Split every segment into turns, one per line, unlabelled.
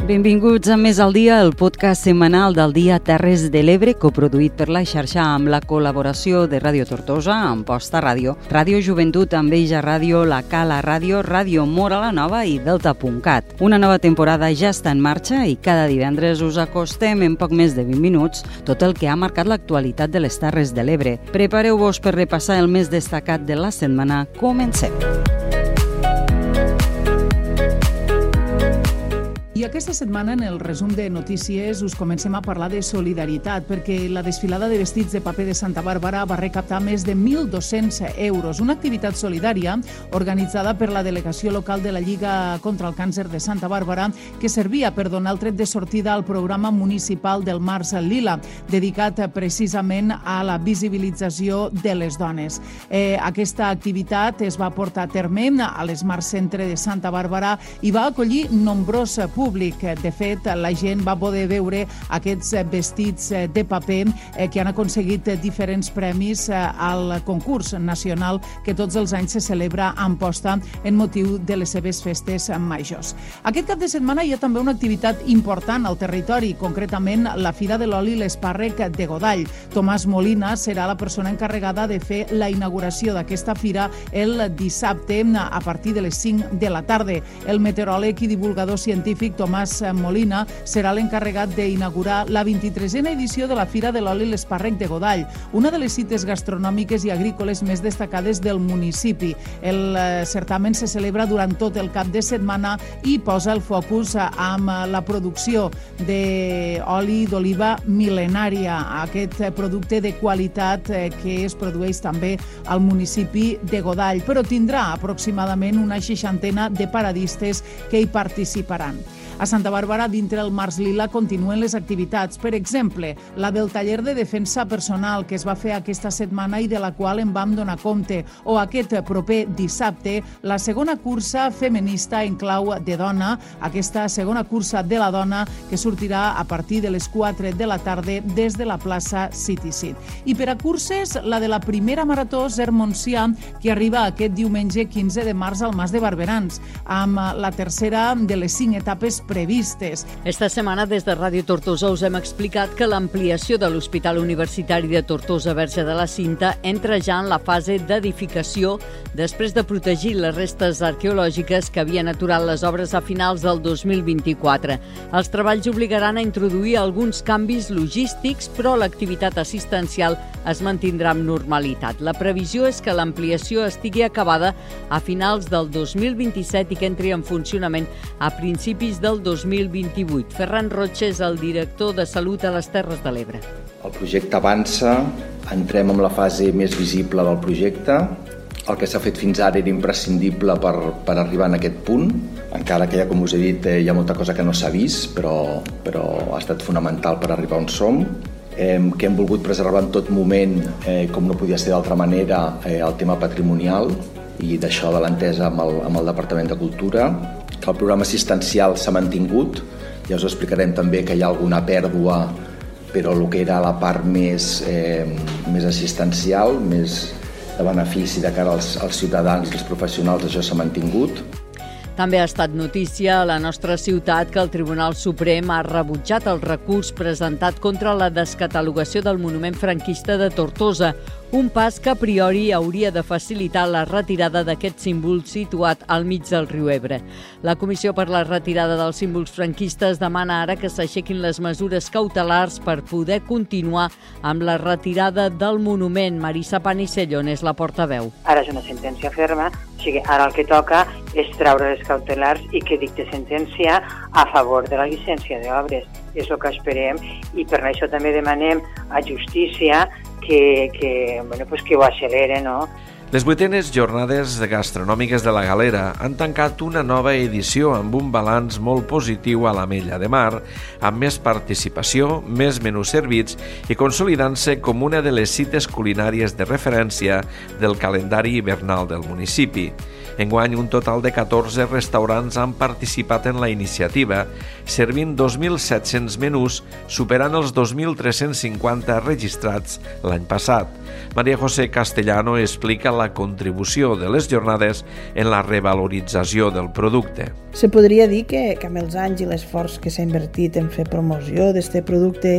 Benvinguts a Més al Dia, el podcast setmanal del Dia Terres de l'Ebre, coproduït per la xarxa amb la col·laboració de Ràdio Tortosa, Amposta Ràdio, Ràdio Joventut, Enveja Ràdio, La Cala Ràdio, Ràdio Mora la Nova i Delta.cat. Una nova temporada ja està en marxa i cada divendres us acostem en poc més de 20 minuts tot el que ha marcat l'actualitat de les Terres de l'Ebre. Prepareu-vos per repassar el més destacat de la setmana. Comencem!
I aquesta setmana, en el resum de notícies, us comencem a parlar de solidaritat, perquè la desfilada de vestits de paper de Santa Bàrbara va recaptar més de 1.200 euros. Una activitat solidària organitzada per la delegació local de la Lliga contra el Càncer de Santa Bàrbara, que servia per donar el tret de sortida al programa municipal del Març Lila, dedicat precisament a la visibilització de les dones. Aquesta activitat es va portar a terme a l'Smart Centre de Santa Bàrbara i va acollir nombrós públic. De fet, la gent va poder veure aquests vestits de paper que han aconseguit diferents premis al concurs nacional que tots els anys se celebra a Amposta en motiu de les seves festes majors. Aquest cap de setmana hi ha també una activitat important al territori, concretament la Fira de l'Oli i l'Espàrrec de Godall. Tomàs Molina serà la persona encarregada de fer la inauguració d'aquesta fira el dissabte a partir de les 5 de la tarda. El meteoròleg i divulgador científic Tomàs Molina serà l'encarregat d'inaugurar la 23a edició de la Fira de l'Oli i l'Espàrrec de Godall, una de les cites gastronòmiques i agrícoles més destacades del municipi. El certamen se celebra durant tot el cap de setmana i posa el focus amb la producció d'oli d'oliva mil·lenària, aquest producte de qualitat que es produeix també al municipi de Godall, però tindrà aproximadament una 60 de paradistes que hi participaran. A Santa Bàrbara, dintre el Març Lila, continuen les activitats. Per exemple, la del taller de defensa personal que es va fer aquesta setmana i de la qual en vam donar compte, o aquest proper dissabte, la segona cursa feminista en clau de dona, aquesta segona cursa de la dona que sortirà a partir de les 4 de la tarda des de la plaça City Seat. I per a curses, la de la primera marató Zer Montsià, que arriba aquest diumenge 15 de març al Mas de Barberans, amb la tercera de les 5 etapes previstes.
Esta setmana des de Ràdio Tortosa us hem explicat que l'ampliació de l'Hospital Universitari de Tortosa Verge de la Cinta entra ja en la fase d'edificació després de protegir les restes arqueològiques que havien aturat les obres a finals del 2024. Els treballs obligaran a introduir alguns canvis logístics, però l'activitat assistencial es mantindrà amb normalitat. La previsió és que l'ampliació estigui acabada a finals del 2027 i que entri en funcionament a principis del 2028. Ferran Roig és el director de Salut a les Terres de l'Ebre.
El projecte avança, entrem en la fase més visible del projecte. El que s'ha fet fins ara era imprescindible per arribar en aquest punt, encara que com us he dit, hi ha molta cosa que no s'ha vist, però ha estat fonamental per arribar on som. Que hem volgut preservar en tot moment, com no podia ser d'altra manera, el tema patrimonial, i d'això de l'entesa amb el Departament de Cultura, que el programa assistencial s'ha mantingut. Ja us explicarem també que hi ha alguna pèrdua, però el que era la part més assistencial, més de benefici de cara als ciutadans i als professionals, això s'ha mantingut.
També ha estat notícia a la nostra ciutat que el Tribunal Suprem ha rebutjat el recurs presentat contra la descatalogació del monument franquista de Tortosa, un pas que a priori hauria de facilitar la retirada d'aquest símbol situat al mig del riu Ebre. La Comissió per la Retirada dels Símbols Franquistes demana ara que s'aixequin les mesures cautelars per poder continuar amb la retirada del monument. Marisa Panicellón és la portaveu.
Ara és una sentència ferma, o sigui, ara el que toca és treure les cautelars i que dicte sentència a favor de la llicència d'obres. És el que esperem i per això també demanem a Justícia que ho accelere, no?
Les 8enes jornades gastronòmiques de la Galera han tancat una nova edició amb un balanç molt positiu a l'Ametlla de Mar, amb més participació, més menús servits i consolidant-se com una de les cites culinàries de referència del calendari hivernal del municipi. Enguany, un total de 14 restaurants han participat en la iniciativa, servint 2.700 menús, superant els 2.350 registrats l'any passat. María José Castellano explica la contribució de les jornades en la revalorització del producte.
Se podria dir que amb els anys i l'esforç que s'ha invertit en fer promoció d'aquest producte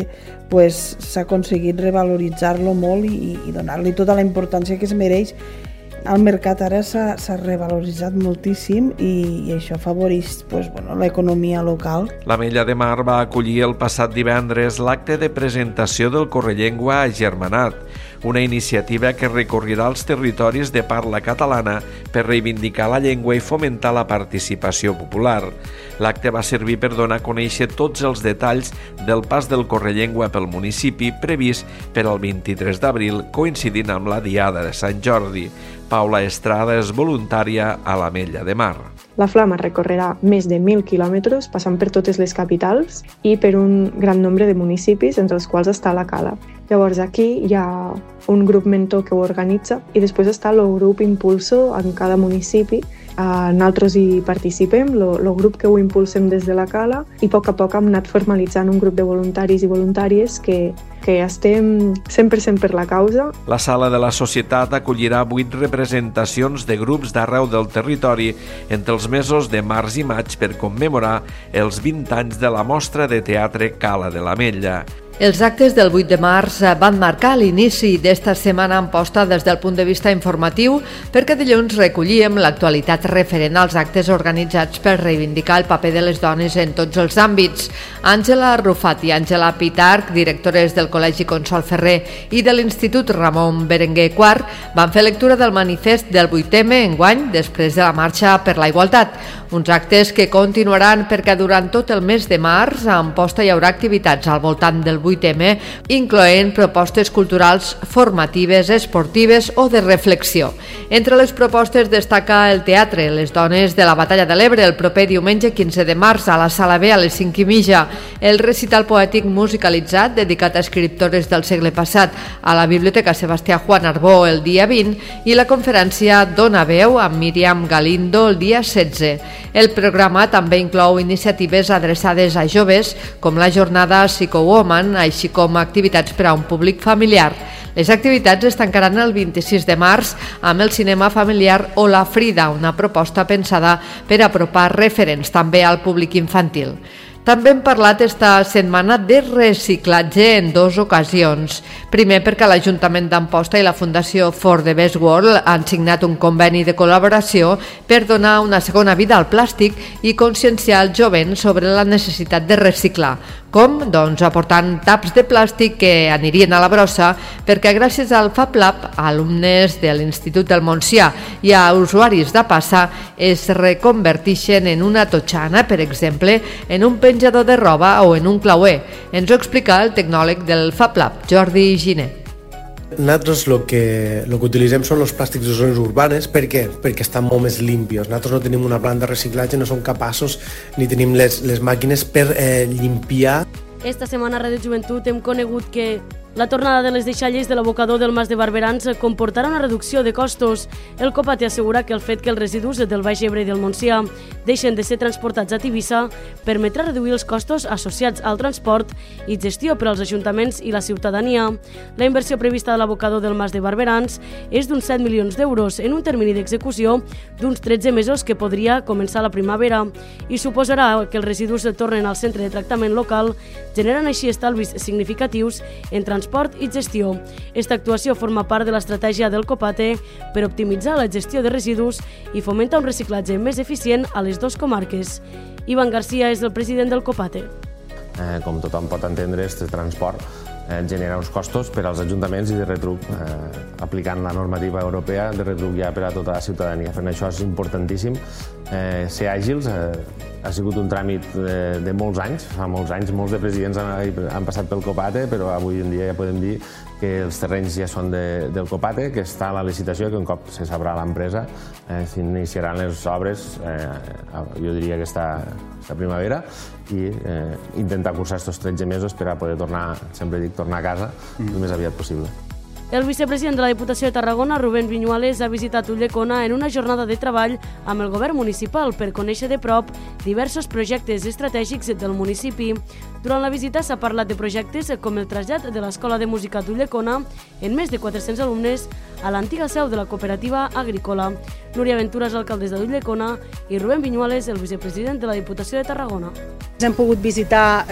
s'ha aconseguit revaloritzar-lo molt i donar-li tota la importància que es mereix. Al mercat ara s'ha revaloritzat moltíssim i això afavoreix l'economia local.
L'Ametlla de Mar va acollir el passat divendres l'acte de presentació del Correllengua Agermanat, una iniciativa que recorrirà els territoris de parla catalana per reivindicar la llengua i fomentar la participació popular. L'acte va servir per donar a conèixer tots els detalls del pas del Correllengua pel municipi previst per al 23 d'abril, coincidint amb la Diada de Sant Jordi. Paula Estrada és voluntària a l'Ametlla de Mar.
La flama recorrerà més de 1.000 quilòmetres, passant per totes les capitals i per un gran nombre de municipis, entre els quals està la Cala. Llavors aquí hi ha un grup mentor que ho organitza i després està el grup impulso en cada municipi. Nosaltres hi participem, el grup que ho impulsem des de la Cala, i a poc hem anat formalitzant un grup de voluntaris i voluntàries que estem 100% per la causa.
La Sala de la Societat acollirà 8 representacions de grups d'arreu del territori entre els mesos de març i maig per commemorar els 20 anys de la mostra de teatre Cala de l'Ametlla.
Els actes del 8 de març van marcar l'inici d'esta setmana Amposta des del punt de vista informatiu, perquè dilluns recollíem l'actualitat referent als actes organitzats per reivindicar el paper de les dones en tots els àmbits. Àngela Rufat i Àngela Pitarch, directores del Col·legi Consol Ferrer i de l'Institut Ramon Berenguer IV, van fer lectura del manifest del 8M enguany després de la Marxa per la Igualtat. Uns actes que continuaran perquè durant tot el mes de març a Amposta hi haurà activitats al voltant del 8M, incloent propostes culturals, formatives, esportives o de reflexió. Entre les propostes destaca el teatre Les Dones de la Batalla de l'Ebre el proper diumenge 15 de març a la Sala B a les 5:30, el recital poètic musicalitzat dedicat a escriptores del segle passat a la Biblioteca Sebastià Juan Arbó el dia 20 i la conferència Dona Veu amb Míriam Galindo el dia 16. El programa també inclou iniciatives adreçades a joves com la jornada Psycho-Woman, així com activitats per a un públic familiar. Les activitats es tancaran el 26 de març amb el cinema familiar o La Frida, una proposta pensada per apropar referents també al públic infantil. També hem parlat esta setmana de reciclatge en 2 ocasions. Primer perquè l'Ajuntament d'Amposta i la Fundació For the Best World han signat un conveni de col·laboració per donar una segona vida al plàstic i conscienciar el jovent sobre la necessitat de reciclar. Com? Doncs aportant taps de plàstic que anirien a la brossa, perquè gràcies al Fab Lab, alumnes de l'Institut del Montsià i a usuaris de Passa es reconverteixen en una totxana, per exemple, en un penjador de roba o en un clauer. Ens ho explica el tecnòleg del Fab Lab, Jordi Giner.
Nosaltres el que utilitzem són els plàstics de zones urbanes. Per què? Perquè estan molt més limpios. Nosaltres no tenim una planta de reciclatge, no som capaços ni tenim les màquines per limpiar.
Esta setmana a Ràdio Joventut hem conegut que la tornada de les deixalles de l'abocador del Mas de Barberans comportarà una reducció de costos. El Copate assegura que el fet que els residus del Baix Ebre i del Montsià deixen de ser transportats a Tivissa permetrà reduir els costos associats al transport i gestió per als ajuntaments i la ciutadania. La inversió prevista de l'abocador del Mas de Barberans és d'uns 7 milions d'euros en un termini d'execució d'uns 13 mesos que podria començar la primavera i suposarà que els residus tornen al centre de tractament local, generant així estalvis significatius en transport i gestió. Esta actuació forma part de l'estratègia del Copate per optimitzar la gestió de residus i fomentar un reciclatge més eficient a les 2 comarques. Ivan García és el president del Copate.
Com tothom pot entendre, aquest transport genera uns costos per als ajuntaments i de retruc, aplicant la normativa europea, de retruc ja per a tota la ciutadania. Fent això és importantíssim ser àgils. Ha sigut un tràmit de molts anys, fa molts anys, molts de presidents han passat pel Copate, però avui en dia ja podem dir que els terrenys ja són del Copate, que està a la licitació, que un cop se sabrà l'empresa, s'iniciaran les obres, jo diria que esta primavera, i intentar cursar aquests 13 mesos per a poder tornar, sempre dic, tornar a casa el més aviat possible.
El vicepresident de la Diputació de Tarragona, Rubén Viñuales, ha visitat Ulldecona en una jornada de treball amb el govern municipal per conèixer de prop diversos projectes estratègics del municipi. Durant la visita s'ha parlat de projectes com el trasllat de l'Escola de Música d'Ulldecona en més de 400 alumnes a l'antiga seu de la cooperativa agrícola. Núria Ventura és alcaldessa d'Ulldecona i Rubén Viñuales, el vicepresident de la Diputació de Tarragona.
Hem pogut visitar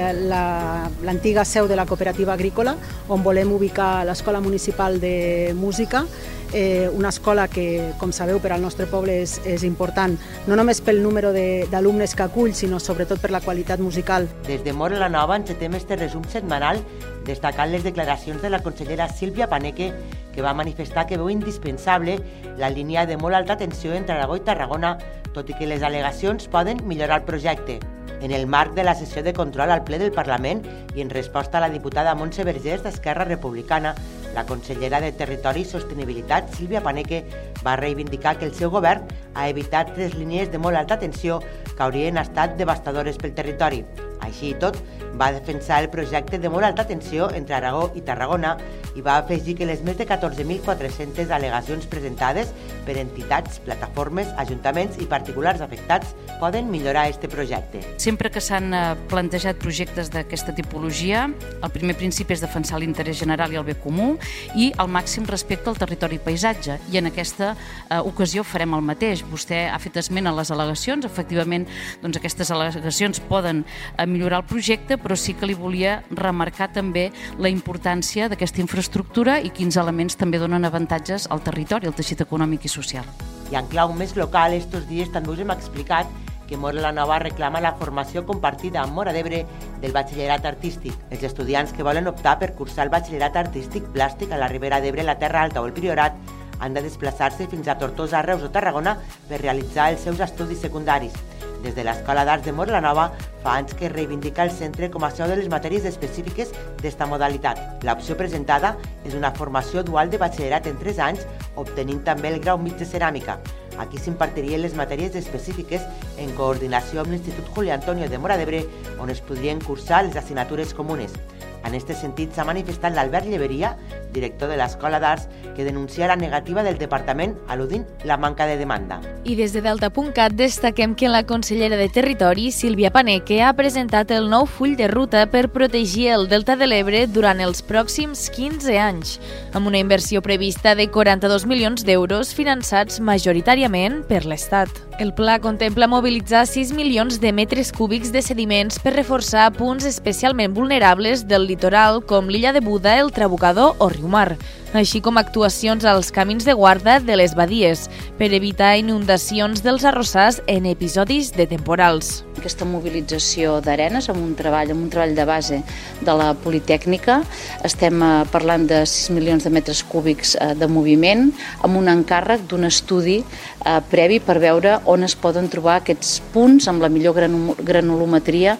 l'antiga seu de la cooperativa agrícola, on volem ubicar l'Escola Municipal de Música, una escola que, com sabeu, per al nostre poble és important, no només pel número d'alumnes que acull, sinó sobretot per la qualitat musical.
Des de Móra la Nova encetem este resum setmanal destacant les declaracions de la consellera Sílvia Paneque, que va manifestar que veu indispensable la línia de molt alta tensió entre Aragó i Tarragona, tot i que les al·legacions poden millorar el projecte. En el marc de la sessió de control al ple del Parlament i en resposta a la diputada Montse Vergés d'Esquerra Republicana, la consellera de Territori i Sostenibilitat, Sílvia Paneque, va reivindicar que el seu govern ha evitat 3 línies de molt alta tensió que haurien estat devastadores pel territori. Així i tot, va defensar el projecte de molt alta tensió entre Aragó i Tarragona i va afegir que les més de 14.400 al·legacions presentades per entitats, plataformes, ajuntaments i particulars afectats poden millorar este projecte.
Sempre que s'han plantejat projectes d'aquesta tipologia, el primer principi és defensar l'interès general i el bé comú i el màxim respecte al territori i paisatge. I en aquesta ocasió farem el mateix. Vostè ha fet esment a les al·legacions. Efectivament, doncs aquestes al·legacions poden millorar el projecte, però sí que li volia remarcar també la importància d'aquesta infraestructura i quins elements també donen avantatges al territori, al teixit econòmic i social.
I en clau més local, estos dies també us hem explicat que Móra la Nova reclama la formació compartida amb Móra d'Ebre del batxillerat artístic. Els estudiants que volen optar per cursar el batxillerat artístic plàstic a la Ribera d'Ebre, la Terra Alta o el Priorat han de desplaçar-se fins a Tortosa, Reus o Tarragona per realitzar els seus estudis secundaris. Des de l'Escola d'Arts de Móra la Nova fa anys que reivindica el centre com a seu de les matèries específiques d'esta modalitat. L'opció presentada és una formació dual de batxillerat en 3 anys, obtenint també el grau mig de ceràmica. Aquí s'impartirien les matèries específiques en coordinació amb l'Institut Juli Antonio de Móra d'Ebre, on es podrien cursar les assignatures comunes. En aquest sentit s'ha manifestat l'Albert Lleveria, director de l'Escola d'Arts, que denuncia la negativa del departament al·ludint la manca de demanda.
I des de Delta.cat destaquem que la consellera de Territori, Sílvia Paneque, ha presentat el nou full de ruta per protegir el Delta de l'Ebre durant els pròxims 15 anys, amb una inversió prevista de 42 milions d'euros finançats majoritàriament per l'Estat. El pla contempla mobilitzar 6 milions de metres cúbics de sediments per reforçar punts especialment vulnerables del litoral com l'illa de Buda, el Trabucador o Riumar, així com actuacions als camins de guarda de les badies per evitar inundacions dels arrossars en episodis de temporals.
Aquesta mobilització d'arenes amb un treball de base de la Politècnica, estem parlant de 6 milions de metres cúbics de moviment, amb un encàrrec d'un estudi previ per veure on es poden trobar aquests punts amb la millor granulometria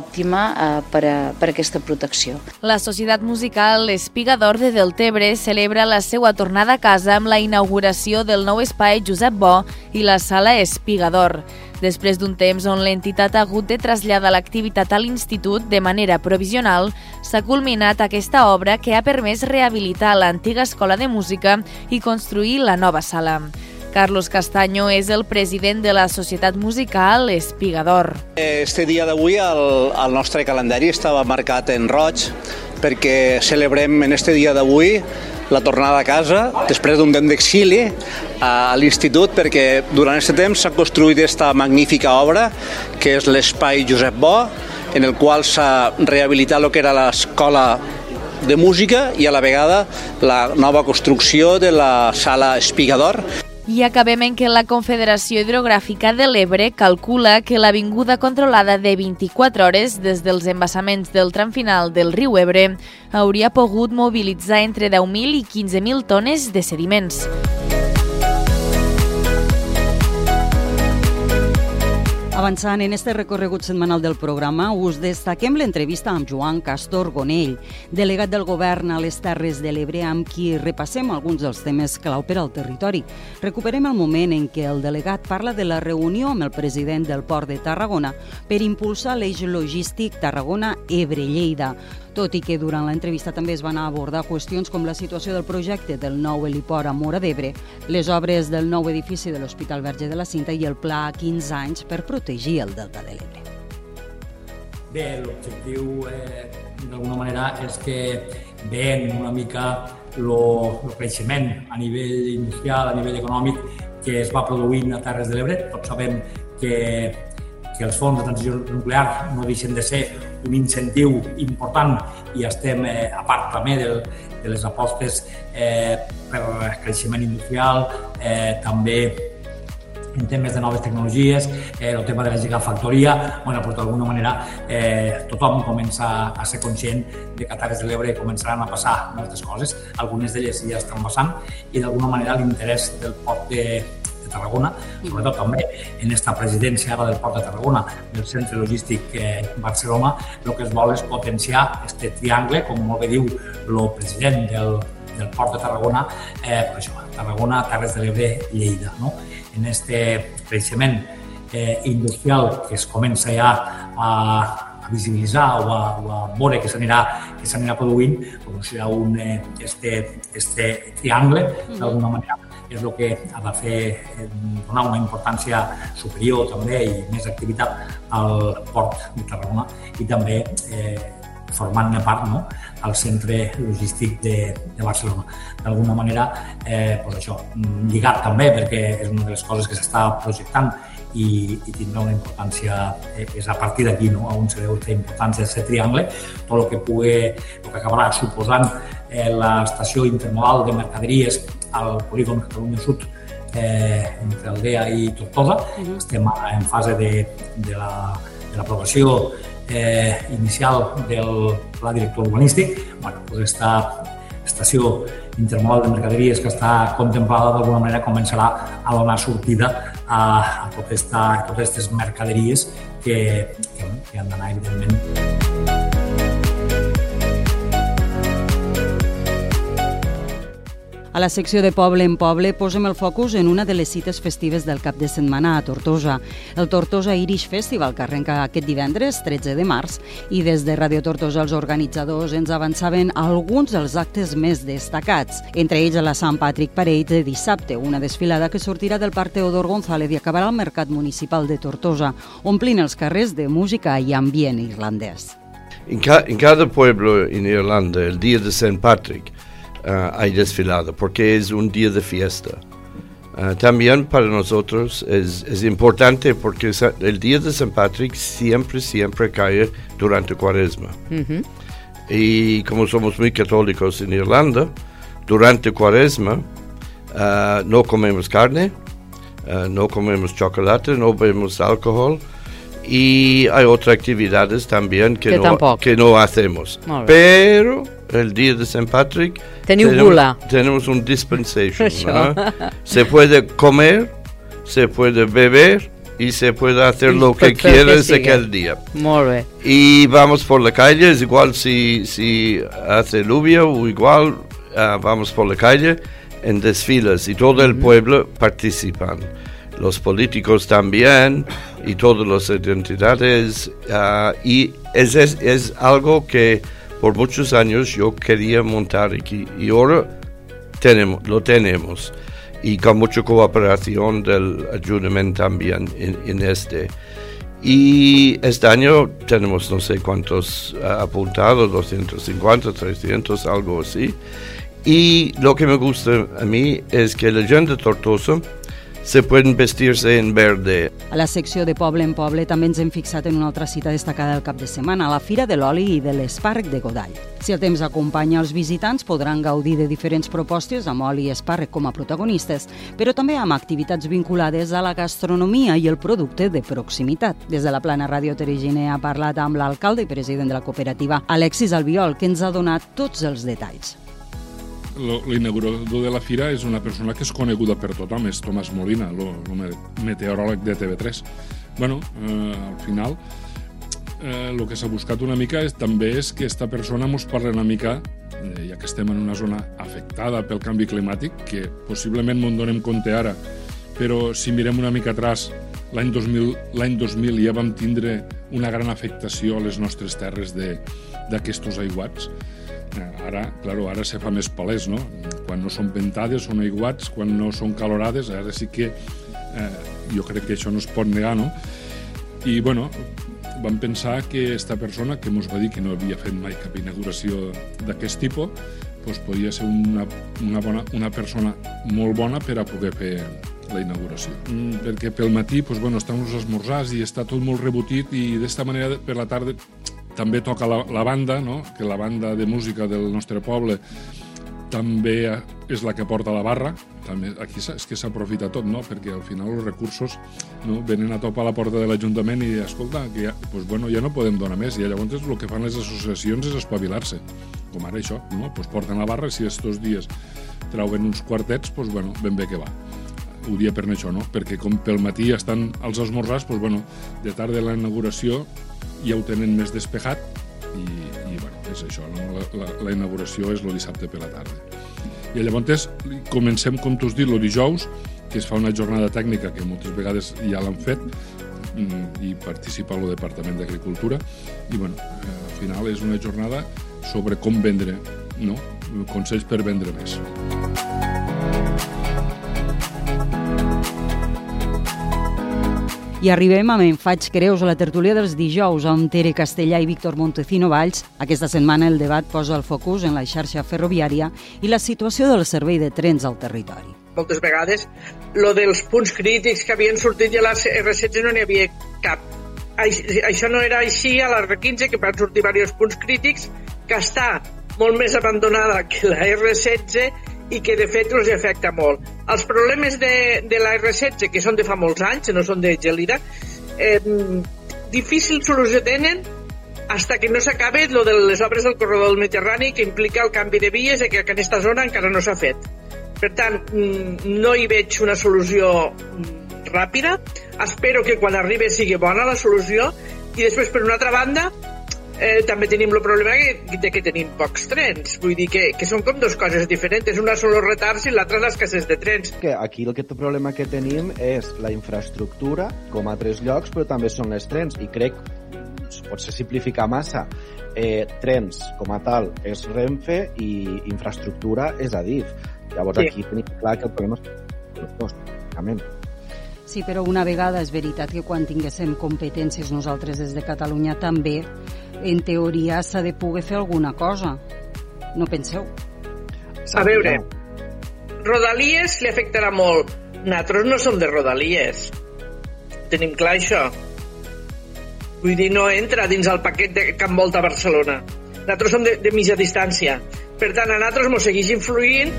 òptima per a aquesta protecció.
La Societat Musical Espiga d'Or de Deltebre celebra la seva tornada a casa amb la inauguració del nou espai Josep Bo i la sala Espiga d'Or. Després d'un temps on l'entitat ha hagut de traslladar l'activitat a l'institut de manera provisional, s'ha culminat aquesta obra que ha permès rehabilitar l'antiga escola de música i construir la nova sala. Carlos Castaño és el president de la Societat Musical Espiga d'Or.
Este dia d'avui el nostre calendari estava marcat en roig perquè celebrem en este dia d'avui la tornada a casa després d'un temps d'exili a l'institut, perquè durant aquest temps s'ha construït aquesta magnífica obra que és l'espai Josep Bo, en el qual s'ha rehabilitat el que era l'escola de música i a la vegada la nova construcció de la sala Espiga d'Or.
I acabem en que la Confederació Hidrogràfica de l'Ebre calcula que l'avinguda controlada de 24 hores des dels embassaments del tram final del riu Ebre hauria pogut mobilitzar entre 10.000 i 15.000 tones de sediments.
Avançant en este recorregut setmanal del programa, us destaquem l'entrevista amb Joan Castor Gonell, delegat del govern a les Terres de l'Ebre, amb qui repassem alguns dels temes clau per al territori. Recuperem el moment en què el delegat parla de la reunió amb el president del Port de Tarragona per impulsar l'eix logístic Tarragona-Ebre-Lleida. tot i que durant l'entrevista també es van abordar qüestions com la situació del projecte del nou heliport a Móra d'Ebre, les obres del nou edifici de l'Hospital Verge de la Cinta i el pla a 15 anys per protegir el Delta de l'Ebre.
Bé, l'objectiu d'alguna manera és que veiem una mica el creixement a nivell industrial, a nivell econòmic que es va produint a Terres de l'Ebre. Tots sabem que els fons de transició nuclear no deixen de ser un incentiu important i estem a part també de les apostes per creixement industrial, també en temes de noves tecnologies, el tema de la gigafactoria. D'alguna manera tothom comença a ser conscient de que a Terres de l'Ebre començaran a passar moltes coses, algunes d'elles ja estan passant, i d'alguna manera l'interès del port de Tarragona, sobretot també en esta presidència ara del Port de Tarragona, del centre logístic Barcelona, el que es vol és potenciar aquest triangle, com molt bé diu el president del Port de Tarragona, Tarragona, Terres de l'Ebre, Lleida. En aquest creixement industrial que es comença ja a visibilitzar o a veure que s'anirà produint, serà este triangle, d'alguna manera, és el que ha de fer donar una importància superior també i més activitat al Port de Tarragona i també formant-ne part al centre logístic de Barcelona. D'alguna manera, lligat també, perquè és una de les coses que s'està projectant i tindrà una importància, és a partir d'aquí on se veu aquesta importància d'aquest triangle, tot el que acabarà suposant l'estació intermodal de mercaderies al polígon Catalunya Sud entre Aldea i Tortosa. Estem en fase de l'aprovació inicial del pla director urbanístic. Aquesta estació intermodal de mercaderies que està contemplada d'alguna manera començarà a donar sortida a totes aquestes mercaderies que han d'anar, evidentment.
A la secció de Poble en Poble posem el focus en una de les cites festives del cap de setmana a Tortosa, el Tortosa Irish Festival, que arrenca aquest divendres, 13 de març, i des de Radio Tortosa els organitzadors ens avançaven alguns dels actes més destacats, entre ells la Sant Patrick Parade de dissabte, una desfilada que sortirà del Parc Teodor González i acabarà al Mercat Municipal de Tortosa, omplint els carrers de música i ambient irlandès.
En cada pueblo en Irlanda, el dia de Sant Patrick, hay desfilada, porque es un día de fiesta. También para nosotros es importante porque el día de San Patrick siempre cae durante Cuaresma. Y como somos muy católicos en Irlanda, durante Cuaresma no comemos carne, no comemos chocolate, no bebemos alcohol, y hay otras actividades también que no hacemos. Pero el día de San Patrick tenemos un dispensation. Se puede comer, se puede beber y se puede hacer lo que quieras aquel día. Y vamos por la calle, es igual si hace lluvia o igual vamos por la calle en desfiles y todo el pueblo participan. Los políticos también y todas las identidades y es algo que por muchos años yo quería montar aquí y ahora lo tenemos y con mucha cooperación del ayuntamiento también en este. Y este año tenemos no sé cuántos apuntados, 250, 300, algo así. Y lo que me gusta a mí es que la gente de Tortosa se pueden vestirse en verde.
A la secció de Poble en Poble també ens hem fixat en una altra cita destacada del cap de setmana, la Fira de l'Oli i de l'Espàrrec de Godall. Si el temps acompanya els visitants, podran gaudir de diferents propostes amb oli i espàrrec com a protagonistes, però també amb activitats vinculades a la gastronomia i el producte de proximitat. Des de la Plana Ràdio Tereginer ha parlat amb l'alcalde i president de la cooperativa, Alexis Albiol, que ens ha donat tots els detalls.
L'inaugurador de la fira és una persona que és coneguda per tothom, és Tomàs Molina, el meteoròleg de TV3. Al final, el que s'ha buscat una mica també és que aquesta persona ens parli una mica, ja que estem en una zona afectada pel canvi climàtic, que possiblement no en donem compte ara, però si mirem una mica atrás, l'any 2000 ja vam tindre una gran afectació a les nostres terres de d'aquestos aiguats. Ara se fa més palès, no? Quan no són ventades són aiguats, quan no són calorades, ara sí que jo crec que això no es pot negar, no? I, bueno, vam pensar que esta persona, que ens va dir que no havia fet mai cap inauguració d'aquest tipus, doncs podia ser una persona molt bona per a poder fer la inauguració. Perquè pel matí estan els esmorzars i està tot molt rebotit i d'esta manera per la tarda també toca la banda, no? Que la banda de música del nostre poble també és la que porta la barra. També, aquí és que s'aprofita tot, no? Perquè al final els recursos venen a topar a la porta de l'Ajuntament i escolta, que ja no podem donar més. I llavors el que fan les associacions és espavilar-se. Com ara això, no? Porten la barra i si estos dies trauen uns quartets, ben bé que va. Ho dia per això, no? Perquè com pel matí estan els esmorzars, de tarda la inauguració ja ho tenen més despejat i és això, no? La inauguració és el dissabte per la tarda. I llavors comencem, com tu has dit, el dijous, que es fa una jornada tècnica que moltes vegades ja l'han fet i participa el Departament d'Agricultura i al final és una jornada sobre com vendre, no? Consells per vendre més.
I arribem amb En faig creus a la tertúlia dels dijous amb Tere Castellà i Víctor Montecino Valls. Aquesta setmana el debat posa el focus en la xarxa ferroviària i la situació del servei de trens al territori.
Moltes vegades, lo dels punts crítics que havien sortit i a la R16 no n'hi havia cap. Això no era així a la R15, que van sortir diversos punts crítics, que està molt més abandonada que la R16 i que de fet els afecta molt. Els problemes de la R16, que són de fa molts anys, no són de gelida, difícil solució tenen fins que no s'acabe lo de les obres del corredor del Mediterrani, que implica el canvi de vies i que en aquesta zona encara no s'ha fet. Per tant, no hi veig una solució ràpida. Espero que quan arribi sigui bona la solució i després, per una altra banda, també tenim el problema que tenim pocs trens, vull dir que són com dues coses diferents, una són els retards i l'altra l'escassez de trens.
Aquí el problema que tenim és la infraestructura, com a altres llocs, però també són els trens, i crec, potser simplificar massa, trens com a tal és Renfe i infraestructura és Adif. Llavors aquí tenim clar que el problema és els dos, bàsicament.
Sí, però una vegada és veritat que quan tinguéssim competències nosaltres des de Catalunya també, en teoria, s'ha de poder fer alguna cosa. No penseu?
A veure, Rodalies li afectarà molt. Nosaltres no som de Rodalies. Tenim clar això. Vull dir, no entra dins el paquet que envolta Barcelona. Nosaltres som de mitja distància. Per tant, a nosaltres ens segueix influint.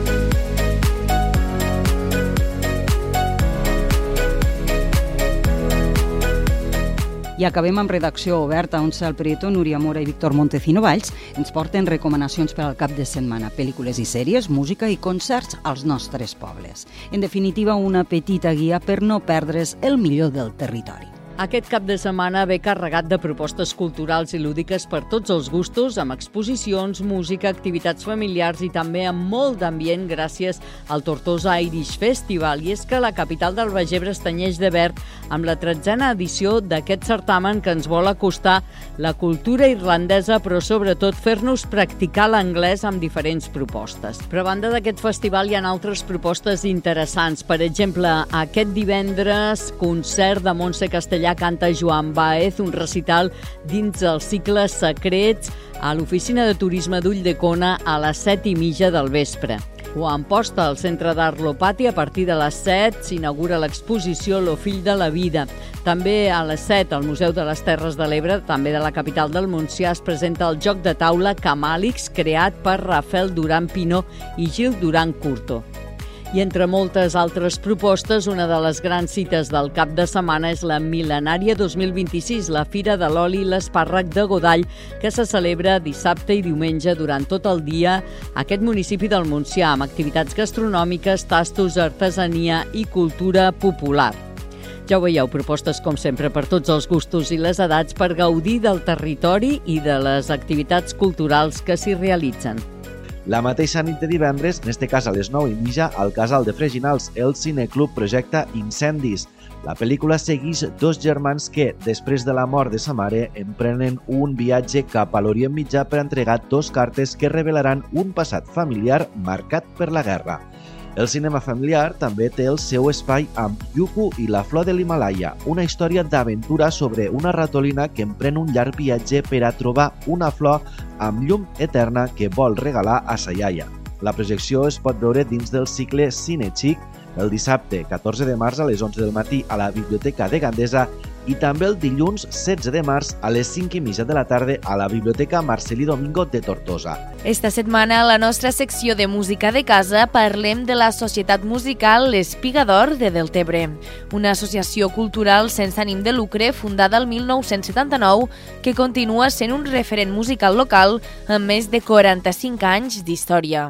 I acabem amb redacció oberta, on Cel Prieto, Núria Mora i Víctor Montecino Valls ens porten recomanacions per al cap de setmana, pel·lícules i sèries, música i concerts als nostres pobles. En definitiva, una petita guia per no perdre's el millor del territori.
Aquest cap de setmana ve carregat de propostes culturals i lúdiques per tots els gustos, amb exposicions, música, activitats familiars i també amb molt d'ambient gràcies al Tortosa Irish Festival. I és que la capital del Baix Ebre es tenyeix de verd amb la 13a edició d'aquest certamen que ens vol acostar la cultura irlandesa, però sobretot fer-nos practicar l'anglès amb diferents propostes. Però a banda d'aquest festival hi ha altres propostes interessants. Per exemple, aquest divendres, concert de Montse Castellà canta Joan Baez, un recital dins el cicle Secrets a l'oficina de turisme d'Ulldecona a les 7:30 del vespre. O a Amposta, al Centre d'Art Lopati, a partir de les 7 s'inaugura l'exposició Lo fill de la vida. També a les 7 al Museu de les Terres de l'Ebre, també de la capital del Montsià, es presenta el joc de taula Camàlix, creat per Rafael Duran Pinó i Gil Duran Curto. I entre moltes altres propostes, una de les grans cites del cap de setmana és la Mil·lenària 2026, la Fira de l'Oli i l'Espàrrec de Godall, que se celebra dissabte i diumenge durant tot el dia a aquest municipi del Montsià, amb activitats gastronòmiques, tastos, artesania i cultura popular. Ja ho veieu, propostes com sempre per tots els gustos i les edats per gaudir del territori i de les activitats culturals que s'hi realitzen.
La mateixa nit de divendres, en este cas a les 9:30, al Casal de Freginals, el Cineclub projecta Incendis, La pel·lícula segueix dos germans que, després de la mort de sa mare, emprenen un viatge cap a l'Orient Mitjà per entregar dos cartes que revelaran un passat familiar marcat per la guerra. El cinema familiar també té el seu espai amb Yuku i la flor de l'Himalaya, una història d'aventura sobre una ratolina que emprèn un llarg viatge per a trobar una flor amb llum eterna que vol regalar a sa iaia. La projecció es pot veure dins del cicle Cine Chic el dissabte 14 de març a les 11 del matí a la Biblioteca de Gandesa i també el dilluns 16 de març a les 5:30 de la tarda a la Biblioteca Marcelí Domingo de Tortosa.
Esta setmana, a la nostra secció de música de casa, parlem de la Societat Musical L'Espiga d'Or de Deltebre, una associació cultural sense ànim de lucre fundada el 1979 que continua sent un referent musical local amb més de 45 anys d'història.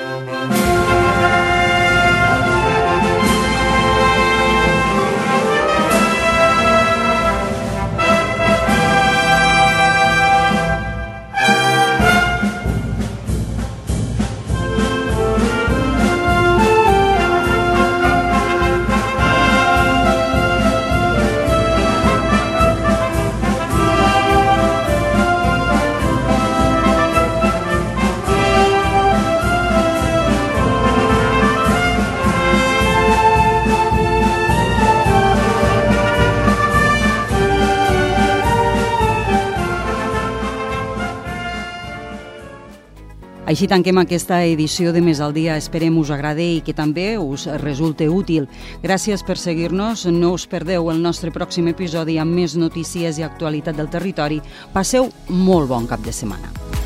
Així tanquem aquesta edició de Més al Dia. Esperem us agradi i que també us resulte útil. Gràcies per seguir-nos. No us perdeu el nostre pròxim episodi amb més notícies i actualitat del territori. Passeu molt bon cap de setmana.